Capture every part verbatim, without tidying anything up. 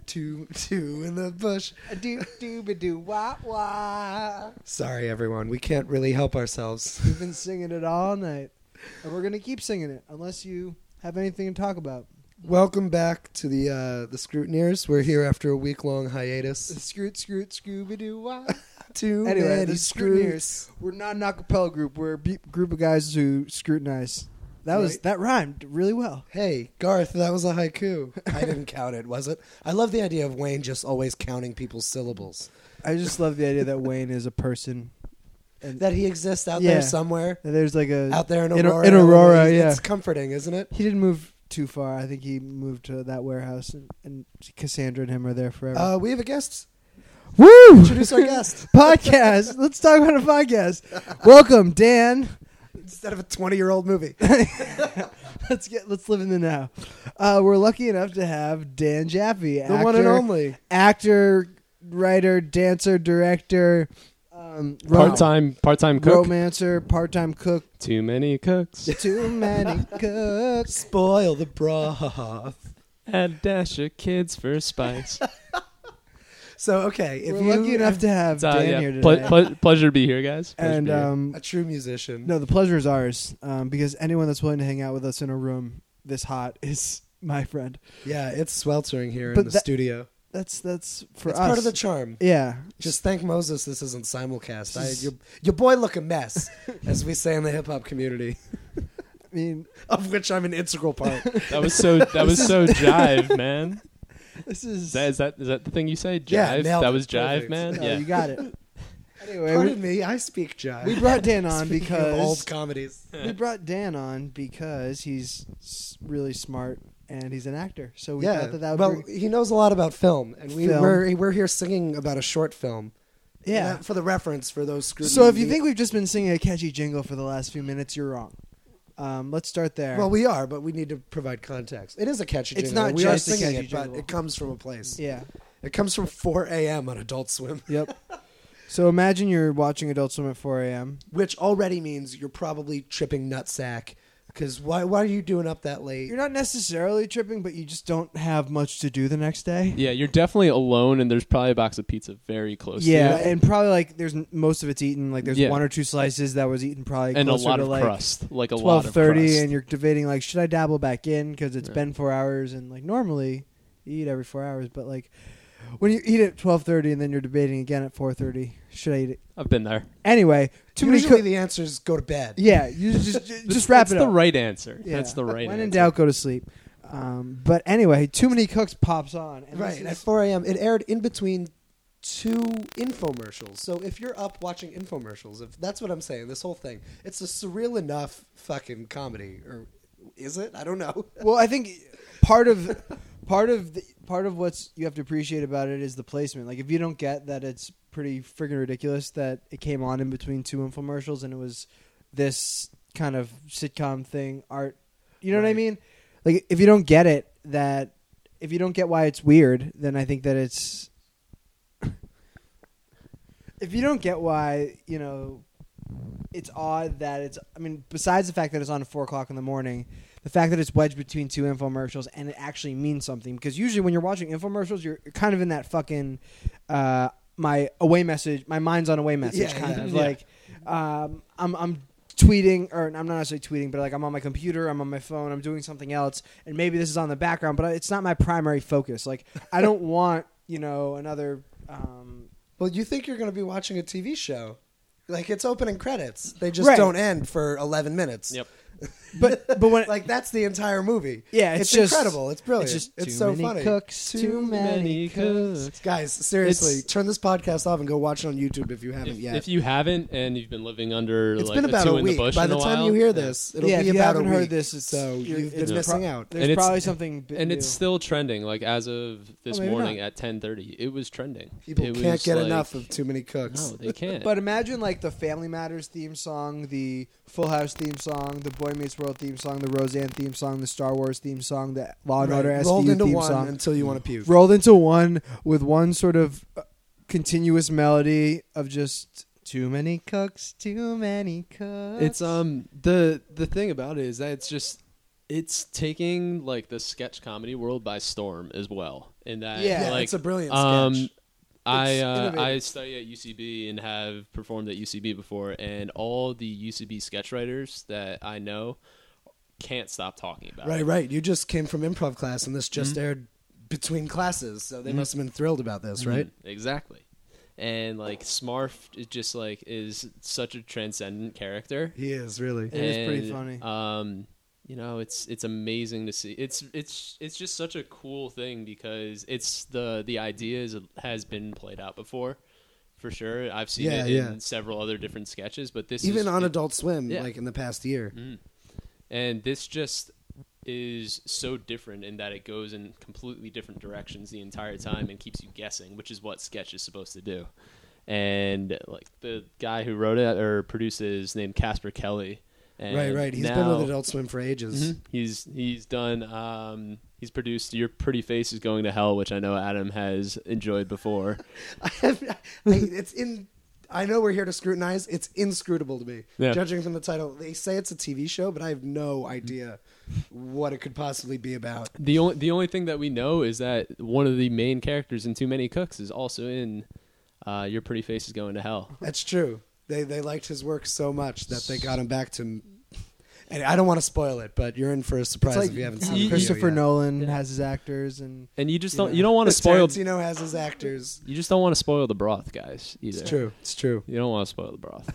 two, two in the bush. Do do ba do wah wah. Sorry, everyone. We can't really help ourselves. We've been singing it all night, and we're gonna keep singing it unless you have anything to talk about. Welcome back to the uh, the Scrutineers. We're here after a week long hiatus. Scroot, scroot, scooby doo wah. Too Anyway, many the screws. Scrutineers. We're not an acapella group. We're a be- group of guys who scrutinize. That was Right. that rhymed really well. Hey, Garth, that was a haiku. I didn't count it, was it? I love the idea of Wayne just always counting people's syllables. I just love the idea that Wayne is a person, and That he exists out Yeah. there somewhere. that there's like a Out there in in, Aurora. in Aurora. Illinois. Yeah, It's comforting, isn't it? he didn't move too far. I think he moved to that warehouse, and, and Cassandra and him are there forever. Uh, we have a guest. Woo! Introduce our guest. Podcast. Let's talk about a podcast. Welcome, Dan. Instead of a twenty-year-old movie. let's get. Let's live in the now. Uh, we're lucky enough to have Dan Jaffe, The actor, one and only. actor, writer, dancer, director, um, rom- Part-time, part-time cook. romancer, part-time cook. Too many cooks. Too many cooks. Spoil the broth. Add a dash of kids for spice. So, okay. If We're you lucky enough to have Uh, Dan yeah, here ple- today. ple- pleasure to be here, guys. Pleasure to and be here. um, a true musician. no, the pleasure is ours um, because anyone that's willing to hang out with us in a room this hot is my friend. Yeah, it's sweltering here But in the that- studio. That's that's for It's us. part of the charm. yeah. Just thank Moses this isn't simulcast. I, Just- your, your boy look a mess, as we say in the hip-hop community, I mean, of which I'm an integral part. that was so. That was so jive, man. this Is is. that, is that is that the thing you say? Jive. Yeah, nailed that it. was jive, Perfect. man. no, yeah. you got it. Anyway, we, Pardon me, I speak jive. we brought Dan on Speaking of old because comedies. we brought Dan on because he's s- really smart and he's an actor. So we Yeah, thought that that would well, be, he knows a lot about film, and we Film. we're we're here singing about a short film. yeah. That- for the reference for those scrutiny. So if you think we've just been singing a catchy jingle for the last few minutes, you're wrong. Um, let's start there. well, we are, but we need to provide context. It is a catchy It's jingle. not we just are a singing catchy it, but jingle. it comes from a place. yeah. It comes from four a.m. on Adult Swim, Yep. So imagine you're watching Adult Swim at four a.m. which already means you're probably tripping nutsack. Because why why are you doing up that late? You're not necessarily tripping, but you just don't have much to do the next day. Yeah, you're definitely alone, and there's probably a box of pizza very close Yeah, to you. and probably like there's n- most of it's eaten. Like there's Yeah. one or two slices that was eaten probably And a closer lot to of like crust. Like a lot twelve of thirty, crust. and you're debating like should I dabble back in because it's Yeah. been four hours and like normally you eat every four hours, but like when you eat at twelve thirty and then you're debating again at four thirty, should I eat it? I've been there. Anyway, too many. Usually Co- the answer is go to bed. yeah, you just just, just wrap That's it the up. right answer. Yeah. That's the right When answer. in doubt, go to sleep. Um, but anyway, Too Many Cooks pops on. And Right, this at is- four a.m. It aired in between two infomercials. So if you're up watching infomercials, if that's what I'm saying, this whole thing, it's a surreal enough fucking comedy. Or is it? I don't know. Well, I think part of part of the, part of what's you have to appreciate about it is the placement. Like if you don't get that it's pretty friggin' ridiculous that it came on in between two infomercials and it was this kind of sitcom thing, art. You know what I Right. mean? Like if you don't get it, that if you don't get why it's weird, then I think that it's if you don't get why, you know, it's odd that it's I mean, besides the fact that it's on at four o'clock in the morning, the fact that it's wedged between two infomercials and it actually means something. Because usually when you're watching infomercials, you're kind of in that fucking uh, my away message, my mind's on away message Yeah, kind yeah. of Yeah. like um, I'm I'm tweeting or I'm not necessarily tweeting, but like I'm on my computer, I'm on my phone, I'm doing something else, and maybe this is on the background, but it's not my primary focus. Like I don't want you know another. Um, Well, you think you're going to be watching a T V show. Like, it's opening credits. They just Right. don't end for eleven minutes. Yep. but but when Like, that's the entire movie. yeah, it's, It's, just incredible. It's brilliant. It's just it's too so many funny. cooks, too, many cooks. Guys, seriously, It's- turn this podcast off and go watch it on YouTube if you haven't If, yet. if you haven't and you've been living under it's like been a about two a in week. the bush By in the a time while, you hear yeah. this, it'll Yeah, be if you about haven't a heard week. this, it's- so you're- you've it's been pro- missing out. There's And it's- probably something, b- and new. it's still trending. Like as of this maybe morning not. at ten thirty, it was trending. People It can't was get like- enough of Too Many Cooks. No, they can't. But imagine like the Family Matters theme song, the Full House theme song, the Boy Meets World theme song, the Roseanne theme song, the Star Wars theme song, the Law and Right. Order S V U rolled into theme one song, until you want to puke. rolled into one with one sort of uh, continuous melody of just too many cooks, too many cooks. It's um the the thing about it is that it's just it's taking like the sketch comedy world by storm as well. In that, Yeah, Yeah, like, it's a brilliant um, sketch. I It's uh, I innovative. study at U C B and have performed at U C B before, and all the U C B sketch writers that I know can't stop talking about Right, it. right. You just came from improv class, and this just Mhm. aired between classes, so they Mhm. must have been thrilled about this, right? Mhm, exactly. And like Smarf is just like is such a transcendent character. He is really. It is pretty And, funny. Um, you know, it's it's amazing to see. It's it's it's just such a cool thing because it's the the idea is, has been played out before, for sure. I've seen Yeah, it in yeah. several other different sketches, but this Even is, on it- Adult Swim, yeah. like in the past year. Mhm. And this just is so different in that it goes in completely different directions the entire time and keeps you guessing, which is what sketch is supposed to do. And like the guy who wrote it or produced it is named Casper Kelly. And Right, right. He's been now- with Adult Swim for ages. Mhm. He's he's done. Um, he's produced "Your Pretty Face Is Going to Hell," which I know Adam has enjoyed before. I- it's in. I know we're here to scrutinize. It's inscrutable to me. Yeah. Judging from the title, they say it's a T V show, but I have no idea what it could possibly be about. the only the only thing that we know is that one of the main characters in Too Many Cooks is also in uh, "Your Pretty Face Is Going to Hell." That's true. They they liked his work so much that they got him back to. And I don't want to spoil it, but you're in for a surprise It's like if you haven't seen you- the Christopher video yet. Nolan Yeah. has his actors, and And you just You don't know. you don't want to spoil Tarantino has his actors. you just don't want to spoil the broth, guys. Either. It's true. It's true. You don't want to spoil the broth.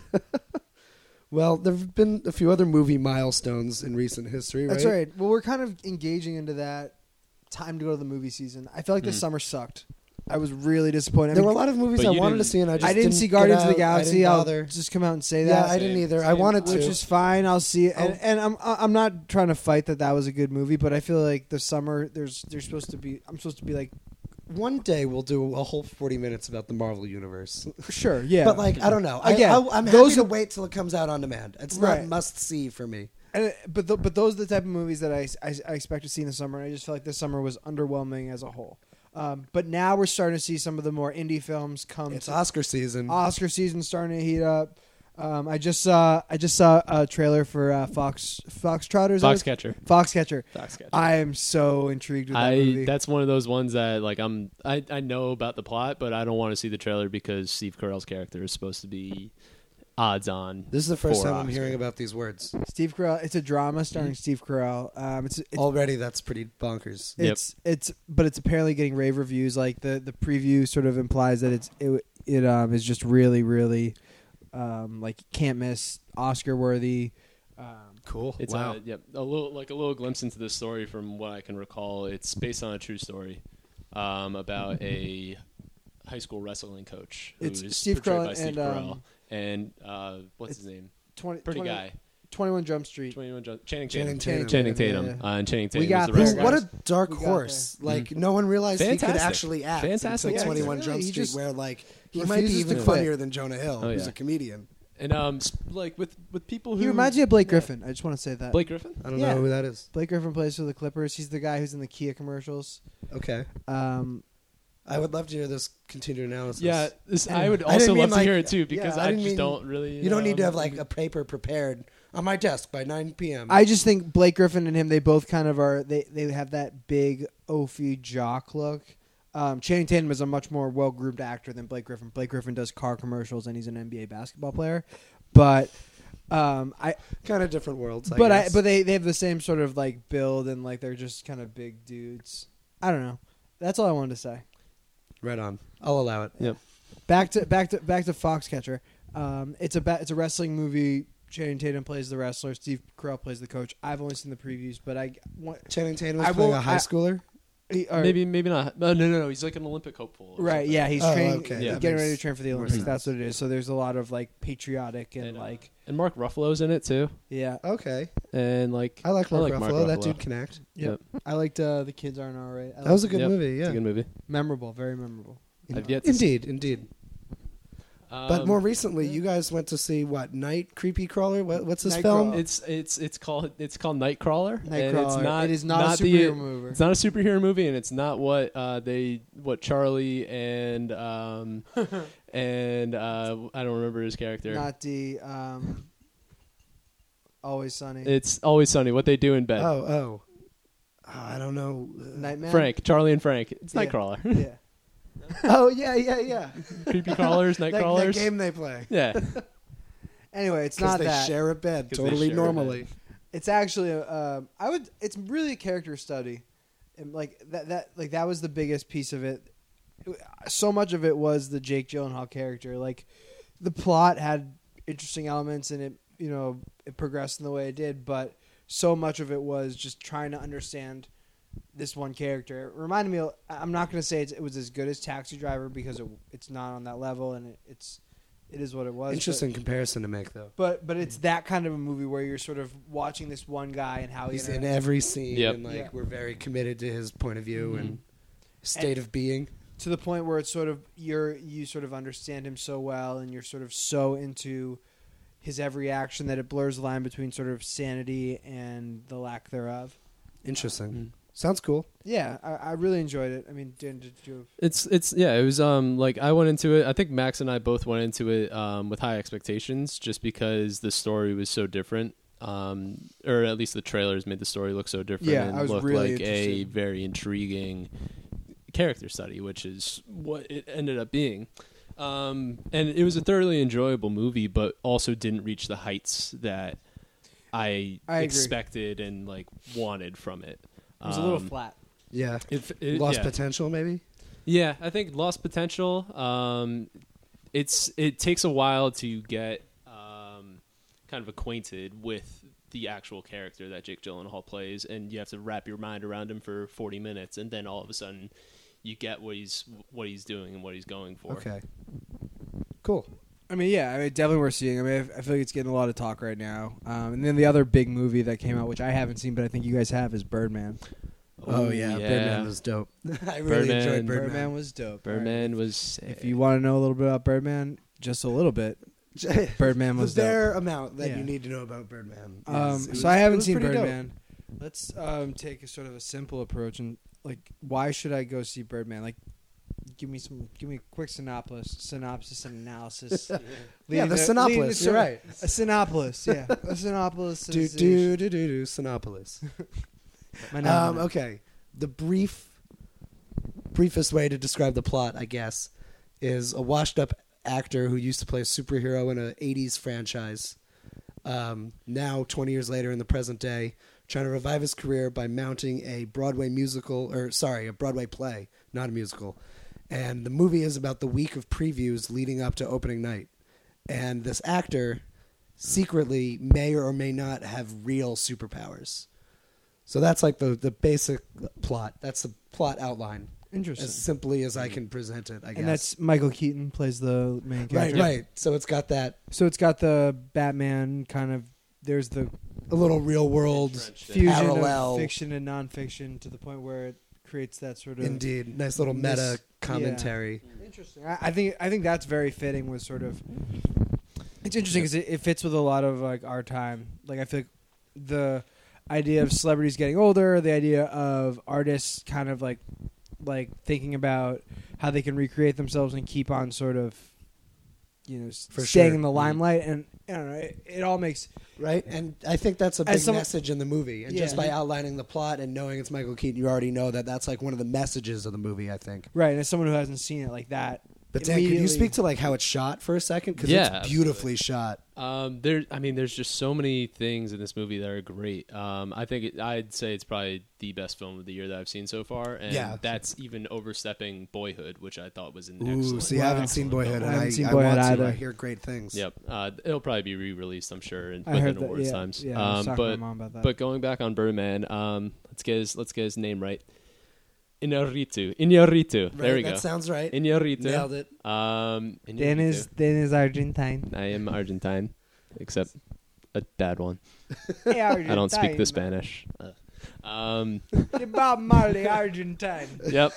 Well, there have been a few other movie milestones in recent history, right? that's right. Well, we're kind of engaging into that time to go to the movie season. I feel like this Mhm. summer sucked. I was really disappointed. I There mean, were a lot of movies But I you wanted to didn't- see, and I just I didn't, see get Guardians of the out. I Galaxy. didn't I'll bother. just come out and say Yeah, that. I didn't Same, either. I same. wanted to. which is fine. I'll see it, and, Oh. and I'm I'm not trying to fight that that was a good movie, but I feel like the summer there's there's supposed to be I'm supposed to be like One day we'll do a whole forty minutes about the Marvel universe. sure, yeah, But like, I don't know. I, Again, I, I'm those happy to are- wait till it comes out on demand. It's Right. not must see for me. And, but th- but those are the type of movies that I, I, I expect to see in the summer. And I just feel like this summer was underwhelming as a whole. Um, but now we're starting to see some of the more indie films come. It's to Oscar season. Oscar season starting to heat up. Um, I just saw I just saw a trailer for uh, Fox Foxtrotters. Foxcatcher. Foxcatcher. Foxcatcher. I am so intrigued with that I movie. that's one of those ones that like I'm I, I know about the plot, but I don't want to see the trailer because Steve Carell's character is supposed to be odds on. This is the first for time I'm Oscar. hearing about these words. Steve Carell. It's a drama starring Mm-hmm. Steve Carell. Um, it's it's Already, that's pretty bonkers. Yep. It's it's but it's apparently getting rave reviews. Like the, the preview sort of implies that it's it it um is just really really um like can't miss, Oscar worthy. Um, Cool. It's wow. a yep, a little like a little glimpse into the story from what I can recall. It's based on a true story um, about a high school wrestling coach who It's is Steve portrayed Carell by Steve and, Carell um, and uh, what's it's his name? twenty, Pretty twenty guy, twenty-one Jump Street. twenty-one Jump, Channing Channing Tatum. Tatum. Channing Yeah, Tatum. yeah. Uh, and Channing We Tatum got is the there, wrestler. What guys. a dark We got horse! there. Like no one realized he could Fantastic. actually act Fantastic until actor. twenty-one Yeah, Jump he Street, just where like he might be refuses to even quit. funnier than Jonah Hill, Oh, who's yeah. a comedian. And um, sp- like with with people who He reminds me of Blake Yeah. Griffin. I just want to say that. Blake Griffin. I don't Yeah. know who that is. Blake Griffin plays for the Clippers. He's the guy who's in the Kia commercials. Okay, Um, I would love to hear this continued analysis. Yeah, this, I Anyway. would I didn't also mean, love to like- hear it too because yeah, I I, didn't just mean- don't really. you don't need to um, have like a paper prepared on my desk by nine p.m. I just think Blake Griffin and him, they both kind of are. They they have that big oafy jock look. Um, Channing Tatum is a much more well groomed actor than Blake Griffin. Blake Griffin does car commercials and he's an N B A basketball player, but um, I kind of different worlds. I but I guess. but they they have the same sort of like build and like they're just kind of big dudes. I don't know. That's all I wanted to say. right on. I'll allow it. Yep. Back to back to back to Foxcatcher. Um, it's a ba- it's a wrestling movie. Channing Tatum plays the wrestler. Steve Carell plays the coach. I've only seen the previews, but I want Channing Tatum I is playing will- a high I- schooler. he, or- Maybe maybe not. No, no, no, no. He's like an Olympic hopeful. or right. something. Yeah, he's Oh, training, okay. Yeah. That getting makes ready to train for the more Olympics. sense. That's what it is. So there's a lot of like patriotic and, And, uh, like And Mark Ruffalo's in it too. yeah. Okay, And like I like Mark, like Ruffalo. Mark That Ruffalo. dude can act. Yep. I liked uh, the kids aren't all right. I That was a liked good Yep. movie. It's a Yeah, good movie. it. memorable, very memorable. I've yet to see- indeed, indeed. But Um, more recently, you guys went to see what Night Creepy Crawler? What, what's this Nightcrawler. film? It's it's it's called it's called Nightcrawler. And it's Nightcrawler. not, it is not, a the- superhero movie. It's not a superhero movie, and it's not what uh, they what Charlie and um and uh, I don't remember his character. Not the um. Always Sunny. It's Always Sunny. What they do in bed. Oh, oh. Oh, I don't know. Uh, Nightman. Frank, Charlie and Frank. It's Yeah. Nightcrawler. Yeah. oh, yeah, yeah, yeah. Creepy crawlers, that, Nightcrawlers. that game they play. Yeah. Anyway, it's Because not they that. share a bed 'Cause they totally share a normally. bed. It's actually a, uh, I would. It's really a character study, and like that. That like that was the biggest piece of it. So much of it was the Jake Gyllenhaal character. Like the plot had interesting elements, and it you know it progressed in the way it did. But so much of it was just trying to understand this one character. It reminded me. Of, I'm not going to say it's, it was as good as Taxi Driver because it, it's not on that level, and it, it's it is what it was. Interesting comparison to make, though. But but it's that kind of a movie where you're sort of watching this one guy and how He's he in interacts. every scene, Yep. and like Yeah. we're very committed to his point of view Mhm. and state of being. to the point where it's sort of you're you sort of understand him so well, and you're sort of so into his every action that it blurs the line between sort of sanity and the lack thereof. Interesting. Mm. Sounds cool. Yeah, I, I really enjoyed it. I mean, did, did you? It's it's yeah, it was um like I went into it. I think Max and I both went into it um with high expectations just because the story was so different. Um or at least the trailers made the story look so different Yeah, and I was looked really like a interested. very intriguing character study, which is what it ended up being. Um and it was a thoroughly enjoyable movie, but also didn't reach the heights that I, I agree. expected and like wanted from it. It was a little Um, flat. Yeah. It, it, Lost yeah. potential, maybe? Yeah, I think lost potential. Um, it's it takes a while to get um, kind of acquainted with the actual character that Jake Gyllenhaal plays, and you have to wrap your mind around him for forty minutes, and then all of a sudden, you get what he's what he's doing and what he's going for. Okay. Cool. I mean, yeah, I mean, definitely worth seeing. I mean, I I feel like it's getting a lot of talk right now. Um, and then the other big movie that came out, which I haven't seen, but I think you guys have, is Birdman. Oh, Ooh, yeah. Birdman was dope. I really Birdman. enjoyed Birdman. Birdman was dope. Birdman All was. right. If you want to know a little bit about Birdman, just a little bit, Birdman was the dope. bare amount that Yeah. you need to know about Birdman. is- Um, it was- so I it haven't was seen pretty dope. Birdman. Let's um, take a sort of a simple approach and like, why should I go see Birdman? Like, give me some, give me a quick synopsis, synopsis and analysis. Yeah, Leading the to- synopsis. leading to You're sort- right. A synopsis, yeah, a synopsis. Do do do do do. Sinopolis. Um, okay. The brief, briefest way to describe the plot, I guess, is a washed-up actor who used to play a superhero in an eighties franchise. Um, now, twenty years later, in the present day, trying to revive his career by mounting a Broadway musical, or sorry, a Broadway play, not a musical. And the movie is about the week of previews leading up to opening night. And this actor secretly may or may not have real superpowers. So that's like the, the basic plot. That's the plot outline. Interesting. As simply as I can present it, I guess. And that's Michael Keaton plays the main right, character. right. So it's got that So it's got the Batman kind of. There's the a little real world Entrenched in- fusion parallel. of fiction and nonfiction to the point where it creates that sort of Indeed, nice little mis- meta commentary. Interesting. I, I think I think that's very fitting with sort of. It's interesting because it, it fits with a lot of like our time. Like I feel like the idea of celebrities getting older, the idea of artists kind of like like thinking about how they can recreate themselves and keep on sort of, you know, s- For staying sure. in the limelight, and I don't know, it, it all makes Right, and I think that's a As big some- message in the movie. And just Yeah. by outlining the plot and knowing it's Michael Keaton, you already know that that's like one of the messages of the movie. I think. right. And as someone who hasn't seen it like that, But Dan, could you immediately- speak to like how it's shot for a second? Because Yeah, it's beautifully shot. Um, there, I mean, there's just so many things in this movie that are great. Um, I think it, I'd say it's probably the best film of the year that I've seen so far, and Yeah. that's even overstepping Boyhood, which I thought was an Ooh, excellent. see, I haven't seen Boyhood, I and haven't I, seen I Boyhood want to. either. I hear great things. Yep, uh, it'll probably be re-released, I'm sure, in, I within heard that. awards Yeah, times. yeah. I was um, talking to but my mom about that. but going back on Birdman, um, let's get his let's get his name right. Iñárritu, Iñárritu. Right, There we that go. sounds right. Iñárritu. Nailed it. Um, Dan is Iñárritu. Dan is Argentine. I am Argentine, except a bad one. Hey, I don't speak the Argentine. Spanish. Uh, um, Bob Marley, Argentine. yep.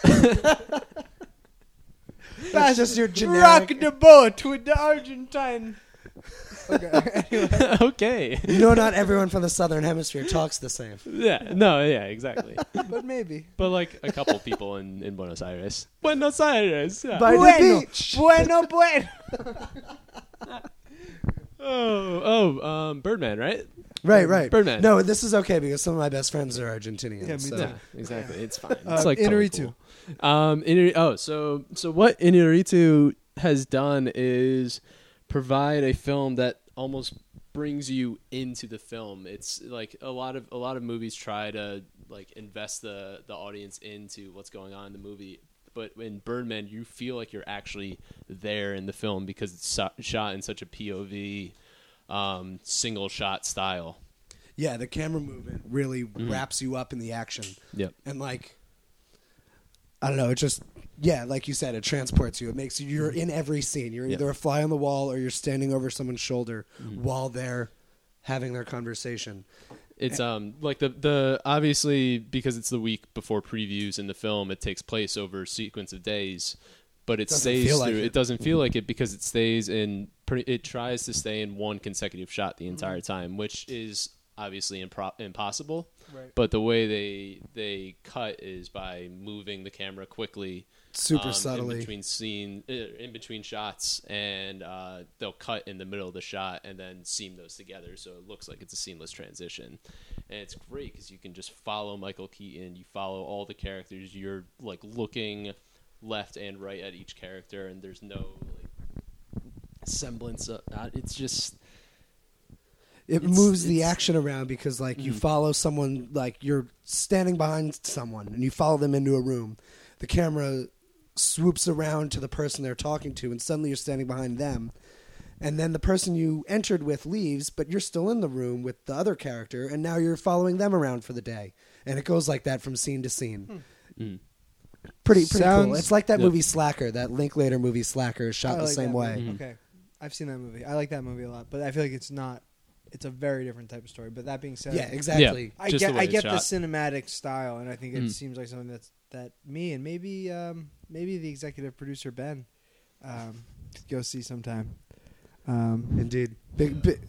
That's just your Rock generic. the boat with the Argentine. Okay. Anyway. Okay. You know, not everyone from the Southern Hemisphere talks the same. Yeah. No. Yeah. Exactly. But maybe. But like a couple people in, in Buenos Aires. Buenos Aires. Yeah. By the Bueno, beach. bueno, bueno. Oh, oh, um, Birdman, right? Right, right. Birdman. No, this is okay because some of my best friends are Argentinian. Yeah, me so. too. Yeah, exactly. It's fine. Uh, It's like totally Inarritu. cool. Um, Inari- oh, so so what Inarritu has done is provide a film that almost brings you into the film. It's like a lot of a lot of movies try to like invest the the audience into what's going on in the movie. But in Birdman, you feel like you're actually there in the film because it's so- shot in such a P O V, um, single shot style. Yeah, the camera movement really Mm-hmm. wraps you up in the action. Yep. And like, I don't know, it just, yeah, like you said, it transports you. It makes you, you're in every scene. You're Yeah. either a fly on the wall or you're standing over someone's shoulder while they're having their conversation. It's um like the the obviously because it's the week before previews in the film, it takes place over a sequence of days, but it Doesn't stays feel like through. it. It doesn't feel like it because it stays in. Pretty, it tries to stay in one consecutive shot the entire time, which is obviously impro- impossible. Right. But the way they they cut is by moving the camera quickly, Super um, subtly. in between scene, uh, in between shots, and uh, they'll cut in the middle of the shot and then seam those together, so it looks like it's a seamless transition. And it's great because you can just follow Michael Keaton, you follow all the characters, you're like looking left and right at each character, and there's no like semblance of. Uh, it's just. It It's- moves the it's- action around because like you Mhm. follow someone, like you're standing behind someone and you follow them into a room. The camera swoops around to the person they're talking to and suddenly you're standing behind them. And then the person you entered with leaves, but you're still in the room with the other character and now you're following them around for the day. And it goes like that from scene to scene. Mm. Pretty pretty cool. Sounds- It's like that Yep. movie Slacker, that Linklater movie Slacker is shot I the like same that way. movie. Mhm. Okay, I've seen that movie. I like that movie a lot, but I feel like it's not. It's a very different type of story. But that being said, Yeah, exactly. I Just get the way I it's get the shot. cinematic style, and I think it Mm. seems like something that's that me and maybe um, maybe the executive producer Ben um, could go see sometime. Um, Indeed. Big, big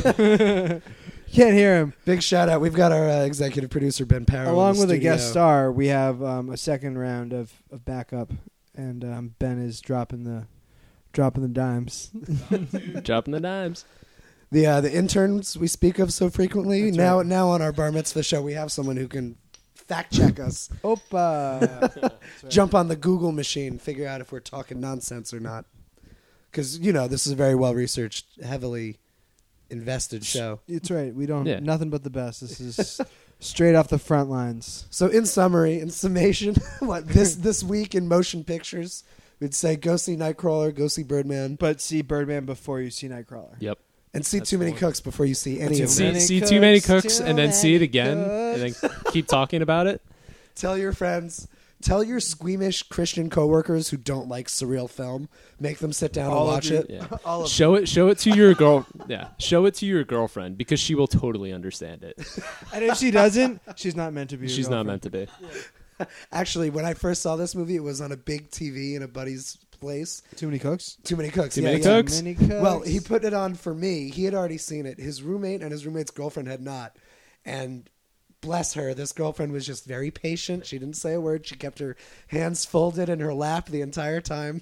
can't hear him. big shout out. We've got our uh, executive producer Ben Parrow in Along the with a studio. guest star, we have um, a second round of, of backup, and um, Ben is dropping the dropping the dimes. Dropping the dimes. The uh, the interns we speak of so frequently. That's now right. now on our bar mitzvah show, we have someone who can fact check us, Opa! jump on the Google machine, figure out if we're talking nonsense or not. Because you know this is a very well researched, heavily invested show. It's right. We don't Yeah. nothing but the best. This is straight off the front lines. So in summary, in summation, what this this week in motion pictures, we'd say go see Nightcrawler, go see Birdman, But see Birdman before you see Nightcrawler. Yep. and see That's Too Many the one. Cooks before you see any Too of See, them. many see too many cooks, cooks too and then see it many again and then cooks. keep talking about it. Tell your friends. Tell your squeamish Christian coworkers who don't like surreal film. Make them sit down All and of watch you. it. Yeah. All of Show it show it to your girl yeah. Show it to your girlfriend because she will totally understand it. And if she doesn't, she's not meant to be. your She's not girlfriend. meant to be. Actually, when I first saw this movie, it was on a big T V in a buddy's place. Too many cooks. Too Many Cooks. Too yeah, Many yeah. Cooks? Too many cooks. Well, he put it on for me. He had already seen it. His roommate and his roommate's girlfriend had not. And bless her, this girlfriend was just very patient. She didn't say a word. She kept her hands folded in her lap the entire time.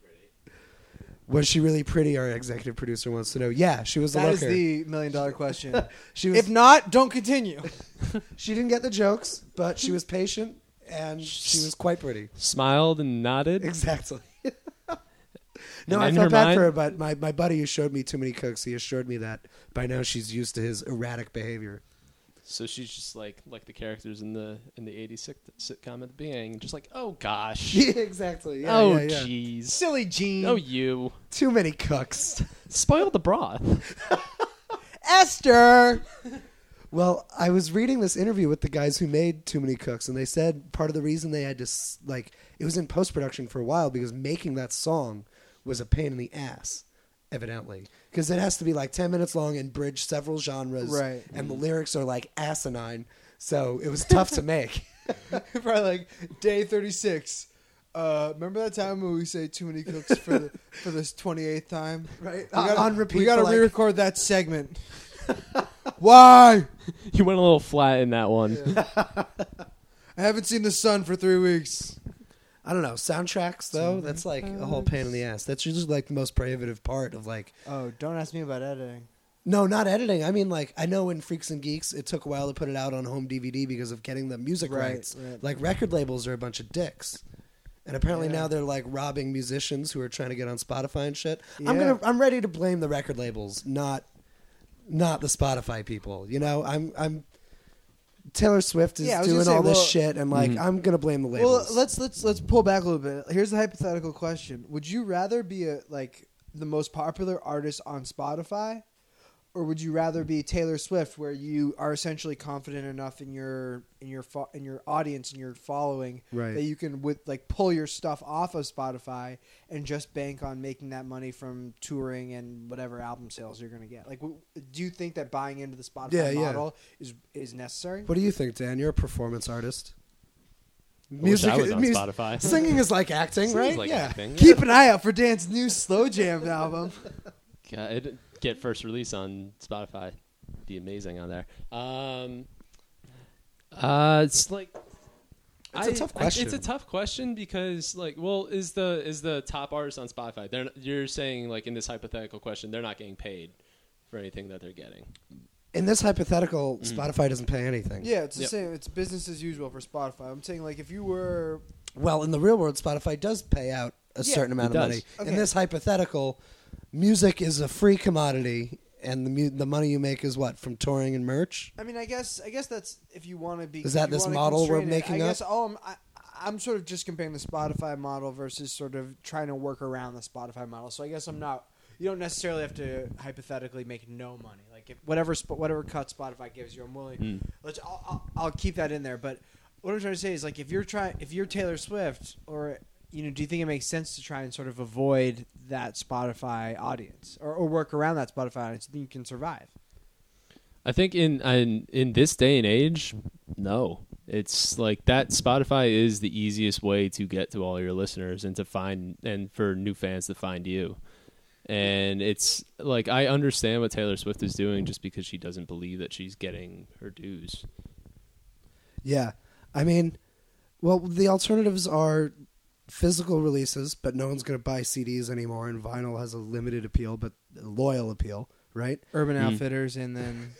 Was she really pretty? Our executive producer wants to know. Yeah, she was a that is looker. the million dollar question. She was. If not, don't continue. She didn't get the jokes, but she was patient and she was quite pretty. Smiled and nodded. Exactly. no, And I in felt her bad mind- for her, but my, my buddy who showed me Too Many Cooks, he assured me that by now she's used to his erratic behavior. So she's just like like the characters in the in the eighties sit- sitcom at the beginning, just like, oh gosh. Yeah, exactly. Yeah, oh yeah, yeah. jeez. Silly Gene. Oh you. Too many cooks. Spoil the broth. Esther. Well, I was reading this interview with the guys who made Too Many Cooks, and they said part of the reason they had to, s- like, it was in post-production for a while because making that song was a pain in the ass, evidently. Because it has to be like ten minutes long and bridge several genres. Right. And the lyrics are like asinine. So it was tough to make. Probably like day thirty-six. Uh, remember that time when we say too many cooks for the for this twenty-eighth time? Right? We gotta, on repeat. We got to for like- re-record that segment. Why? You went a little flat in that one. I haven't seen the sun for three weeks. I don't know. Soundtracks though, that's like a whole pain in the ass. That's usually like the most prohibitive part of like. Oh, don't ask me about editing. No, not editing. I mean, like I know in Freaks and Geeks, it took a while to put it out on home D V D because of getting the music Right, rights. right. Like record labels are a bunch of dicks, and apparently Yeah. now they're like robbing musicians who are trying to get on Spotify and shit. I'm Yeah. gonna, I'm ready to blame the record labels, not, not the Spotify people. You know, I'm, I'm. Taylor Swift is Yeah, I was gonna doing say, all this well- shit, and like Mhm. I'm gonna blame the labels. Well, let's let's let's pull back a little bit. Here's a hypothetical question: would you rather be a like the most popular artist on Spotify, or would you rather be Taylor Swift, where you are essentially confident enough in your in your fo- in your audience and your following Right. that you can with like pull your stuff off of Spotify and just bank on making that money from touring and whatever album sales you're going to get? Like, w- do you think that buying into the Spotify Yeah, yeah. model is is necessary? What do you think, Dan? You're a performance artist. I wish I was on mus- Spotify. Singing is like acting, Seems right? like yeah. acting. Keep an eye out for Dan's new slow jam album. Yeah, it'd get first release on Spotify. Be amazing on there. Um, uh, it's like It's a tough question. It's a tough question because, like, well, is the is the top artist on Spotify? They're not, you're saying like in this hypothetical question, they're not getting paid for anything that they're getting. In this hypothetical, Mhm. Spotify doesn't pay anything. Yeah, it's the Yep. same. It's business as usual for Spotify. I'm saying, like, if you were, Well, in the real world, Spotify does pay out a Yeah, certain amount it of does. money. Okay. In this hypothetical, music is a free commodity, and the mu- the money you make is what from touring and merch. I mean, I guess, I guess that's if you want to be. Is that if you this wanna model we're constrain it. making I up? guess all I'm, I, I'm sort of just comparing the Spotify model versus sort of trying to work around the Spotify model. So I guess I'm not. You don't necessarily have to hypothetically make no money. Like if whatever sp- whatever cut Spotify gives you, I'm willing. Mm. Let's. I'll, I'll, I'll keep that in there. But what I'm trying to say is, like, if you're trying, if you're Taylor Swift, or you know, do you think it makes sense to try and sort of avoid that Spotify audience, or, or work around that Spotify audience? So you can survive. I think in, in in this day and age, no. It's like that Spotify is the easiest way to get to all your listeners and to find and for new fans to find you. And it's like I understand what Taylor Swift is doing just because she doesn't believe that she's getting her dues. Yeah, I mean, well, the alternatives are physical releases, but no one's going to buy C Ds anymore, and vinyl has a limited appeal but loyal appeal, right? Urban Mm. Outfitters, and then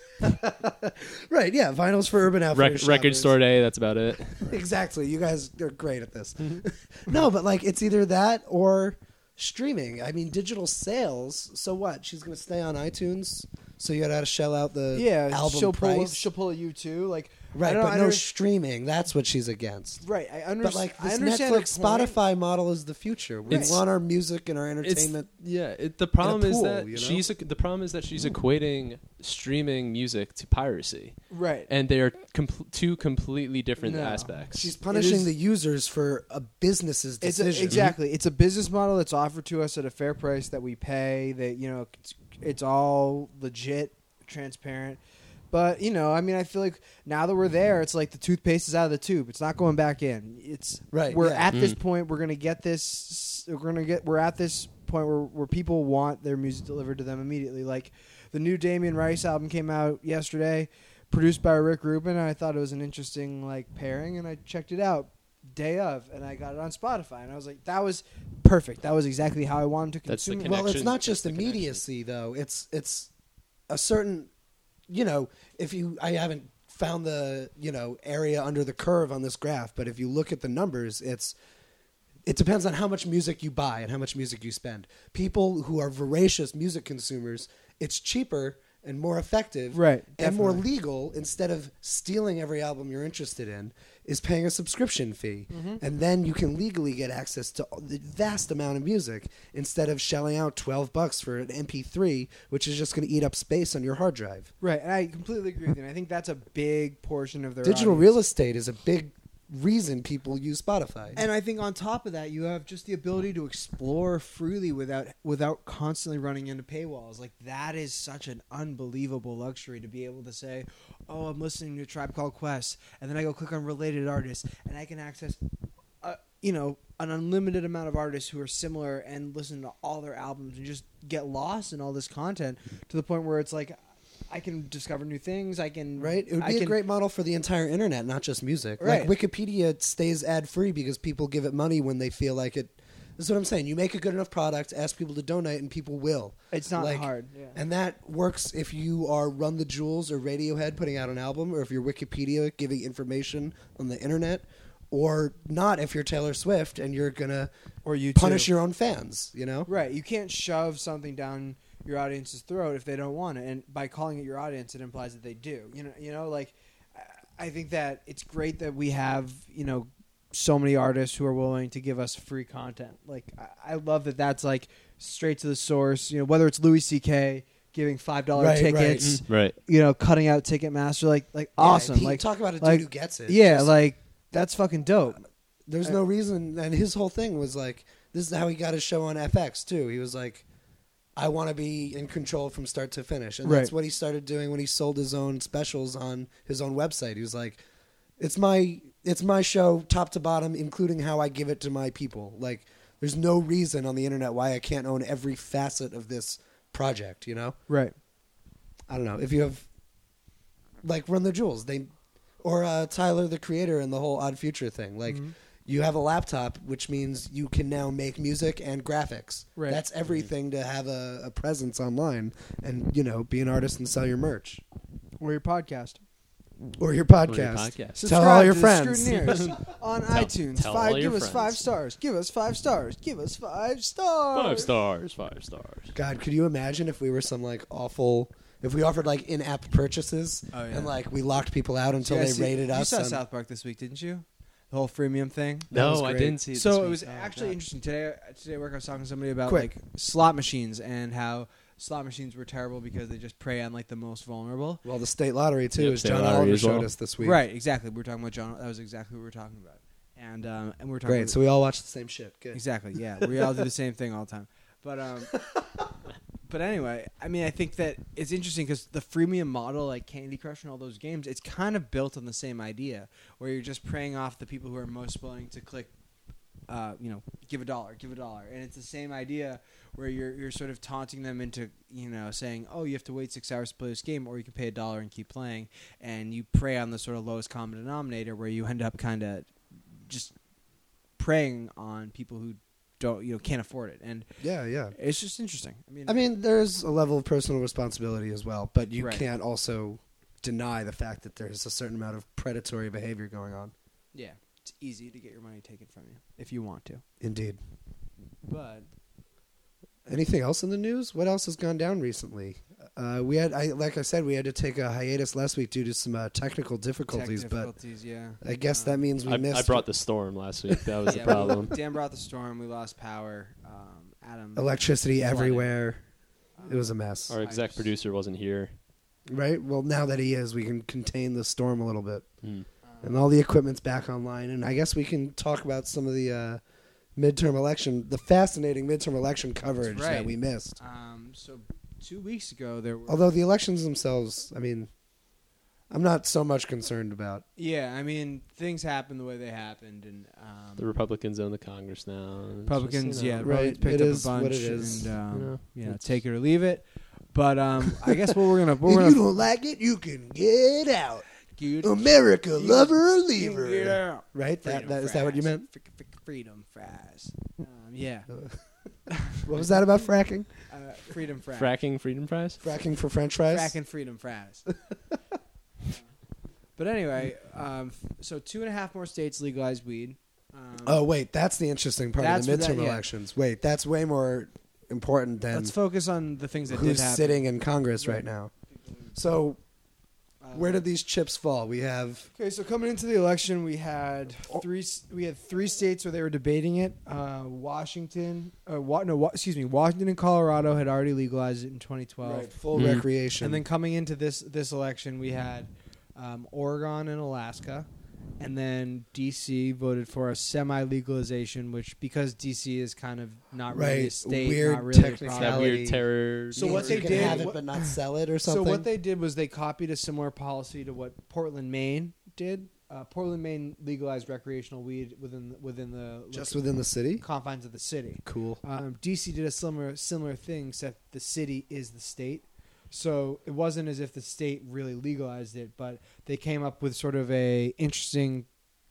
Right. Yeah, vinyl's for Urban Rec- Outfitters. record shoppers. store day, that's about it. Exactly. You guys are great at this. No, but like it's either that or streaming. I mean, digital sales. So what? She's going to stay on iTunes. So you got to shell out the yeah, album she'll price. pull she'll pull a U two, like right, I don't- but I no don't- streaming. That's what she's against. right. I understand. But like I this understand Netflix, her point. Spotify model is the future. We It's- want our music and our It's, entertainment. yeah, it, the problem is pool, that you know? she's the problem is that she's equating streaming music to piracy, Right. and they are com- two completely different No. aspects. She's punishing is- the users for a business's It's a, decision. exactly. It's a business model that's offered to us at a fair price that we pay. That you know, it's, it's all legit, transparent. But you know, I mean, I feel like now that we're there, it's like the toothpaste is out of the tube. It's not going back in. It's Right, We're yeah. at this Mm. point. We're gonna get this. We're gonna get. We're at this point where where people want their music delivered to them immediately. Like the new Damien Rice album came out yesterday, produced by Rick Rubin. And I thought it was an interesting like pairing, and I checked it out day of, and I got it on Spotify, and I was like, that was perfect. That was exactly how I wanted to That's the consume it. connection. Well, it's not That's just the connection. immediacy, though. It's it's a certain, you know, if you, I haven't found the, you know, area under the curve on this graph, but if you look at the numbers, it's, it depends on how much music you buy and how much music you spend. People who are voracious music consumers, it's cheaper and more effective, Right, and more definitely. legal, instead of stealing every album you're interested in, is paying a subscription fee. Mm-hmm. And then you can legally get access to the vast amount of music instead of shelling out twelve bucks for an M P three, which is just going to eat up space on your hard drive. Right, and I completely agree with you. And I think that's a big portion of their Digital audience. real estate is a big reason people use Spotify. And I think on top of that, you have just the ability to explore freely without without constantly running into paywalls. Like that is such an unbelievable luxury to be able to say, "Oh, I'm listening to a Tribe Called Quest," and then I go click on related artists, and I can access, uh, you know, an unlimited amount of artists who are similar and listen to all their albums and just get lost in all this content to the point where it's like, I can discover new things. I can Right? It would I be a can- great model for the entire internet, not just music. Right. Like Wikipedia stays ad free because people give it money when they feel like it. This is what I'm saying. You make a good enough product, ask people to donate, and people will. It's not Like, hard. Yeah. And that works if you are Run the Jewels or Radiohead putting out an album, or if you're Wikipedia giving information on the internet, or not if you're Taylor Swift and you're gonna Or you punish too. your own fans. You know? Right. You can't shove something down your audience's throat if they don't want it, and by calling it your audience, it implies that they do. You know. You know. Like, I think that it's great that we have you know so many artists who are willing to give us free content. Like, I, I love that. That's like straight to the source. You know, whether it's Louis C K giving five dollar Right, right. tickets, Right. you know, cutting out Ticketmaster, like like Yeah, awesome. he- like talk about a dude like, who gets it. Yeah, Just- like that's fucking dope. There's Uh, no reason, and his whole thing was like, this is how he got his show on F X too. He was like, I want to be in control from start to finish, and that's Right. what he started doing when he sold his own specials on his own website. He was like, it's my it's my show top to bottom, including how I give it to my people. Like, there's no reason on the internet why I can't own every facet of this project. You know, Right. I don't know if you have like Run the Jewels, they or uh, Tyler the Creator and the whole Odd Future thing, like. Mhm. You have a laptop, which means you can now make music and graphics. Right. That's everything to have a, a presence online and, you know, be an artist and sell your merch. Or your podcast. Or your Or your podcast. podcast. Tell all your to the friends. Scrutineers on Tell- iTunes. tell five, all your give us friends. five stars. Give us five stars. Give us five stars. Five stars. Five stars. God, could you imagine if we were some, like, awful... If we offered, like, in-app purchases Oh, yeah. and, like, we locked people out until Yeah, they see, rated you us? saw on- South Park this week, didn't you? The whole freemium thing. That was No, I great. didn't see it. So this it week. was Oh, actually God. interesting today. Today, at work, I was talking to somebody about Quick. like slot machines and how slot machines were terrible because they just prey on like the most vulnerable. Well, the state lottery, too, Yep, as state John lottery Oliver as showed well. us this week. Right, exactly. We were talking about John. That was exactly what we were talking about. And um, and we were talking. Great. About, So we all watched the same shit. Good. exactly. Yeah, we all do the same thing all the time. But um, but anyway, I mean, I think that it's interesting because the freemium model, like Candy Crush and all those games, it's kind of built on the same idea, where you're just preying off the people who are most willing to click, uh, you know, give a dollar, give a dollar, and it's the same idea where you're you're sort of taunting them into, you know, saying, oh, you have to wait six hours to play this game, or you can pay a dollar and keep playing, and you prey on the sort of lowest common denominator, where you end up kind of just preying on people who don't, you know, can't afford it, and Yeah, yeah. it's just interesting. I mean, I mean, there's a level of personal responsibility as well, but you Right. can't also deny the fact that there's a certain amount of predatory behavior going on. yeah, it's easy to get your money taken from you if you want to. Indeed. But Anything else in the news? What else has gone down recently? Uh, we had, I, like I said, we had to take a hiatus last week due to some uh, technical difficulties, tech difficulties, yeah. but I guess Um, that means we I, missed I brought the storm last week. That was yeah, the problem. we- Dan brought the storm. We lost power. Um, Adam. electricity flooded. everywhere. Um, It was a mess, Our I exec just- producer wasn't here. right? Well, now that he is, we can contain the storm a little bit, Hmm. um, and all the equipment's back online. And I guess we can talk about some of the uh, midterm election, the fascinating midterm election coverage right. that we missed. Um, so two weeks ago there were. Although the elections themselves, I mean, I'm not so much concerned about. Yeah, I mean things happened the way they happened, and um, The Republicans own the Congress now. and it's Republicans, just, you know, yeah, Right, Republicans picked it up is a bunch, what it is. and um, You know, you know, it's- take it or leave it. But um, I guess what we're gonna what If we're you gonna don't like it, you can get out. Get- America, you- love her or you leave can her. get out. Right? That, Freedom that, is that what you fries. meant? F- f- freedom fries. Um, yeah, What was that about fracking? uh, freedom fries. Fracking freedom prize? Fracking for French fries? Fracking freedom fries. But anyway, um, f- so two and a half more states legalized weed. Um, Oh, wait, that's the interesting part That's of what the midterm that- yeah. elections. Wait, that's way more important than let's focus on the things that did who's happen. sitting in Congress right, Right. now. So, Uh, where did these chips fall? We have Okay, so coming into the election, we had three. s- We had three states where they were debating it. Uh, Washington, uh, wa- no, wa- excuse me, Washington and Colorado had already legalized it in twenty twelve. right, full Mhm. recreation. And then coming into this this election, we had um, Oregon and Alaska, and then D C voted for a semi legalization, which because D C is kind of not really a Right, state, weird not really a technicality. That province. weird terror. So Means what you they can did- have it what- but not sell it or So something. what they did was they copied a similar policy to what Portland, Maine did. Uh, Portland, Maine legalized recreational weed within within the just within the city? confines of the city. Cool. Um, D C did a similar similar thing, except the city is the state. So it wasn't as if the state really legalized it, but they came up with sort of a interesting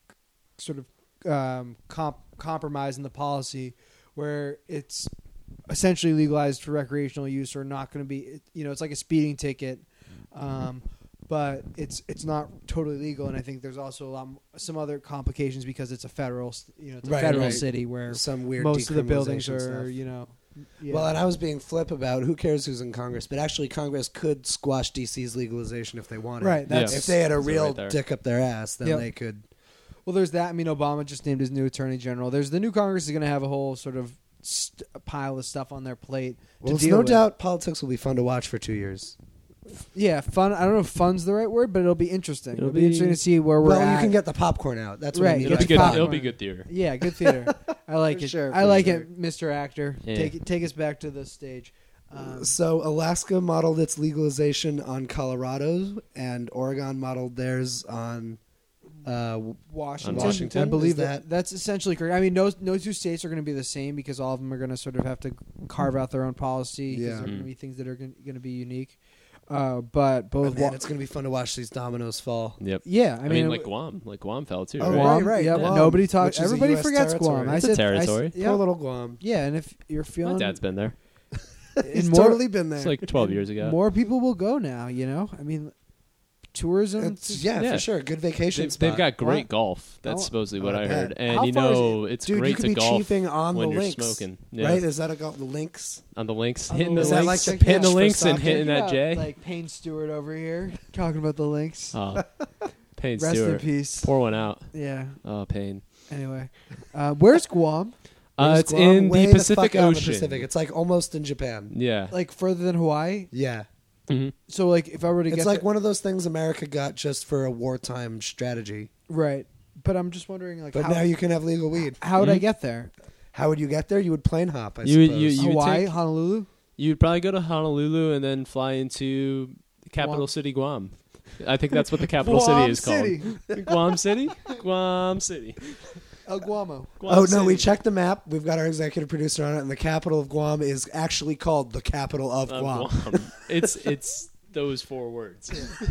sort of um, comp- compromise in the policy where it's essentially legalized for recreational use or not going to be, you know, it's like a speeding ticket, um, but it's it's not totally legal. And I think there's also a lot m- some other complications because it's a federal, s- you know, it's a Right, federal right. city where Some weird most of the buildings decriminalization are, stuff. you know. Yeah. Well, and I was being flip about who cares who's in Congress, but actually Congress could squash D C's legalization if they wanted. Right, that's- if they had a That's it real right there. dick up their ass, then Yep. they could. Well, there's that. I mean, Obama just named his new attorney general. There's the new Congress is going to have a whole sort of st- pile of stuff on their plate Well, to it's deal no with. doubt politics will be fun to watch for two years. Yeah, fun. I don't know if fun's the right word, but it'll be interesting. It'll, It'll be, be- interesting to see where we're Well, at. you can get the popcorn out. That's what Right, I mean. get It'll by be good. popcorn. It'll be good theater. Yeah, good theater. I like For it. sure, I for like sure. it, Mister Actor. Yeah. Take it, take us back to the stage. Um, So Alaska modeled its legalization on Colorado, and Oregon modeled theirs on uh, Washington, Washington, I believe is that- that that's essentially correct. I mean, no, no two states are going to be the same because all of them are going to sort of have to carve out their own policy. 'Cause Yeah. there are going to Mhm. be things that are going to be unique. Uh, but both, Man, Wa- it's going to be fun to watch these dominoes fall. Yep. yeah, I, I, mean, like Guam, like Guam fell too. Oh, right? Guam, right, right, Yep, Guam, nobody which talks. is a Everybody U S forgets territory. Guam. I It's a said, territory. I, s- Poor yeah, little Guam. yeah, and if you're My feeling, dad's been there. He's and more- totally been there. It's like twelve years ago. more people will go now. You know, I mean, tourism. It's, yeah, Yeah. for sure. Good vacation They've, spot. they've got great Wow. golf. That's Oh, supposedly what I I bet. heard. And How you far is know, it's Dude, great you could to be golf chiefing on when the you're links, smoking. Yeah. right? Is that a go- the links? On the links, On hitting the the, links. Is that links, like the hitting the pitch for links and soccer? hitting that Yeah, J. like Payne Stewart over here talking about the links. Oh, Payne Rest in Stewart. peace. Pour one out. Yeah. Oh, Payne. Anyway, uh, where's Guam? Uh, Where's it's Guam? in Way the the Pacific fuck out in the Ocean. Pacific. It's like almost in Japan. Yeah. Like further than Hawaii? Yeah. Mhm. So like if I were to It's get like there- one of those things America got just for a wartime strategy. right, but I'm just wondering like But how, now you can have legal weed. how would I Mhm. get there? How would you get there? You would plane hop, I You- suppose. you- you- would Hawaii, take- Honolulu. You'd probably go to Honolulu and then fly into the capital Guam. city, Guam. I think that's what the capital Guam city is City. called. Guam City? Guam City. El Guamo. Guam Oh, no, City. we checked the map. We've got our executive producer on it, and the capital of Guam is actually called the capital of Of Guam. Guam. It's it's those four words.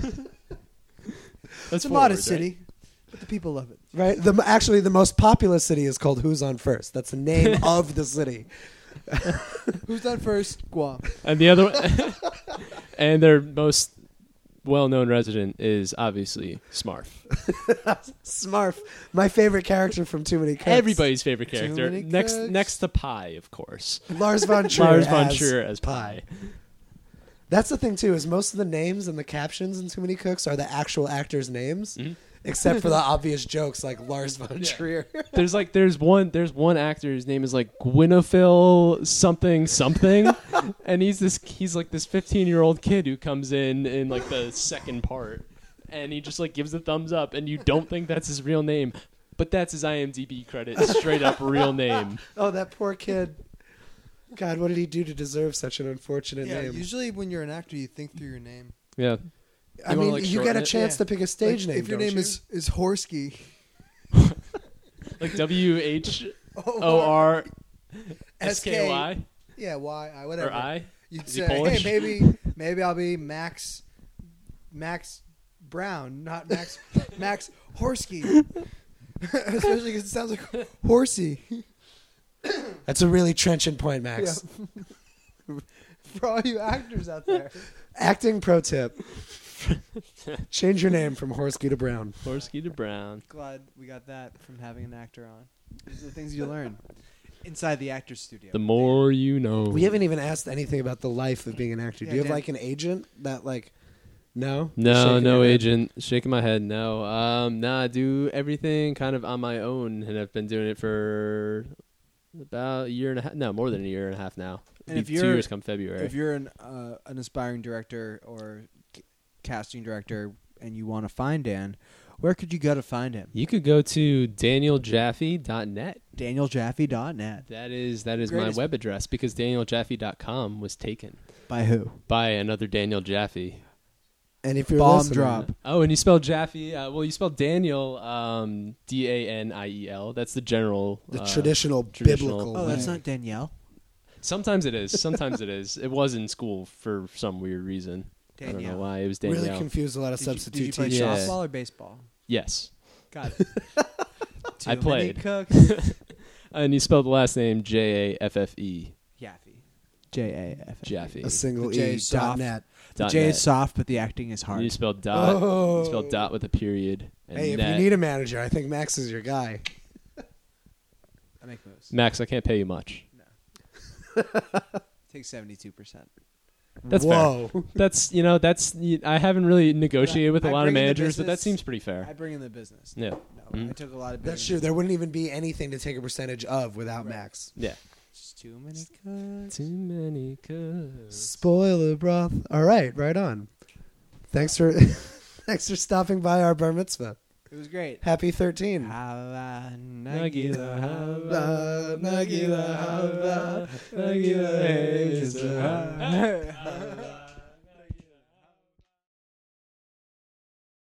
That's It's a four modest words, right? city, but the people love it. Right? The Actually, the most populous city is called Who's on First. That's the name of the city. Who's done first? Guam. And the other one, and their most well-known resident is obviously Smarf. Smarf, my favorite character from Too Many Cooks. Everybody's favorite Too character, many next cooks. next to Pie, of course. Lars von Trier. Lars von as Trier as Pie. Pie. That's the thing too. Is most of the names and the captions in Too Many Cooks are the actual actors' names, Mhm. except for the obvious jokes like Lars von Trier. There's like there's one there's one actor whose name is like Gwynethil something something, and he's this he's like this fifteen year old kid who comes in in like the second part, and he just like gives a thumbs up, and you don't think that's his real name, but that's his IMDb credit, straight up real name. Oh, that poor kid. God, what did he do to deserve such an unfortunate Yeah, name? usually when you're an actor, you think through your name. Yeah, I You wanna, mean, like, you shorten get a it? chance Yeah. to pick a stage Like, name. if your don't name you? is is Horsky. like W H O R S K Y Yeah, Y I whatever. or I. You'd Is he say, hey, Polish? maybe maybe I'll be Max Max Brown, not Max Max Horsky. Especially because it sounds like horsey. That's a really trenchant point, Max. For all you actors out there. Acting pro tip: change your name from Horsky to Brown. Horsky to Brown. Glad we got that from having an actor on. These are the things you learn inside the actor's studio. The more you know. We haven't even asked anything about the life of being an actor. Yeah, Do you have Dan. like an agent that like? No. No, Shaking no your head. agent. Shaking my head. No. Um, nah, I do everything kind of on my own, and I've been doing it for about a year and a half. No, more than a year and a half now. And It'll if be you're- two years come February. If you're an uh, an aspiring director or c- casting director and you want to find Dan, where could you go to find him? you could go to daniel jaffe dot net. Daniel Jaffe dot net. That is that is Greatest- my web address because daniel jaffe dot com was taken By who? by another Daniel Jaffe. And if you're Bomb listening, drop. Oh, and you spell Jaffe. Uh, well, you spell Daniel um, D A N I E L. That's the general. the uh, traditional, traditional- biblical. Oh, that's way. not Danielle. Sometimes it is. Sometimes it is. It was in school for some weird reason. I don't know Danielle. why. It was Danielle. Really confused a lot of Did you, substitute did you play teachers. Yeah. softball or baseball? Yes. Got it. I Too played. many cooks. And you spelled the last name J A F F E. Yaffe. J A F. Jaffe. A single The J E is dot soft. net. The Dot J net. is soft, but the acting is hard. You spelled dot. Oh. You spelled dot with a period. And Hey, if net. you need a manager, I think Max is your guy. I make moves. Max, I can't pay you much. Take seventy-two percent. That's Whoa. fair. That's you know that's I haven't really negotiated with a I lot of bring in the managers, but that business. seems pretty I fair. bring in the business. Yeah. No, Mhm. I took a lot of. That's business. true. There wouldn't even be anything to take a percentage of without Right. Max. Yeah. Just too many cooks. Too many cooks. Spoiler broth. All right, right on. Thanks for thanks for stopping by our bar mitzvah. It was great. Happy thirteen. Hava Nagila, Nagila, hava, Nagila, hava, Nagila, Nagila, Nagila,